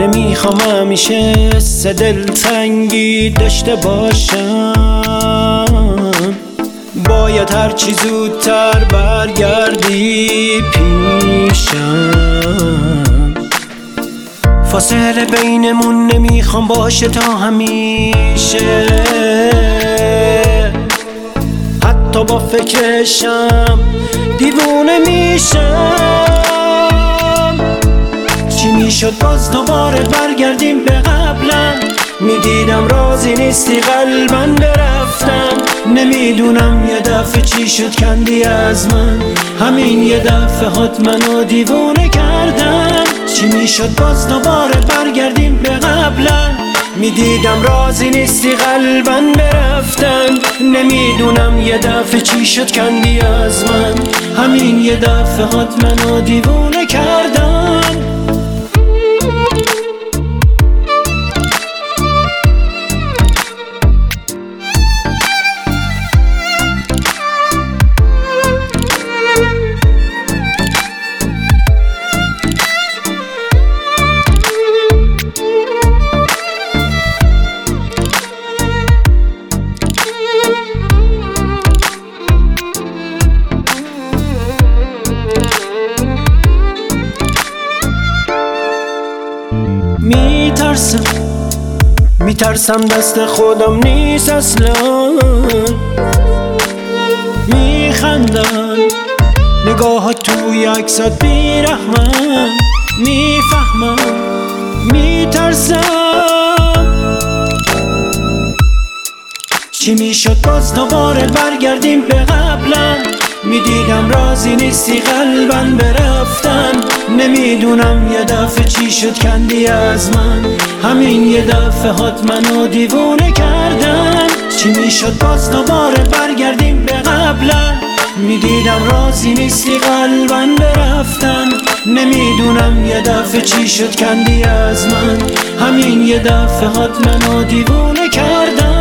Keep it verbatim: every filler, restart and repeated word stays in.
نمیخوام همیشه سه دلتنگی داشته باشم، باید هرچی زودتر برگردی پیشم. فاصله بینمون نمیخوام باشه تا همیشه، حتی با فکرشم دیوونه میشم. چی میشد باز دوباره برگردیم به قبلم، میدیدم راضی نیستی قلبن برفتم. نمیدونم یه دفعه چی شد کندی از من، همین یه دفعه هات منو دیوونه کردم. چی میشد باز دوباره برگردیم به قبلم، میدیدم راضی نیستی قلبن برفتم. نمیدونم یه دفعه چی شد کندی از من، همین یه دفعه هات منو دیوونه کردم. میترسم میترسم دست خودم نیست اصلا. میخندن نگاهات توی عکسات بیرحمن، میفهمم میترسم. چی میشد باز دوباره برگردیم به قبلم، میدیدم راضی نیستی قلبن برفتم. نمیدونم یه دفعه چی شد کندی از من، همین یه دفعه هات منو دیوونه کردن. چی میشد باز دوباره برگردیم به قبلم، میدیدم راضی نیستی قلبن برفتم. نمیدونم یه دفعه چی شد کندی از من، همین یه دفعه هات منو دیوونه کردن.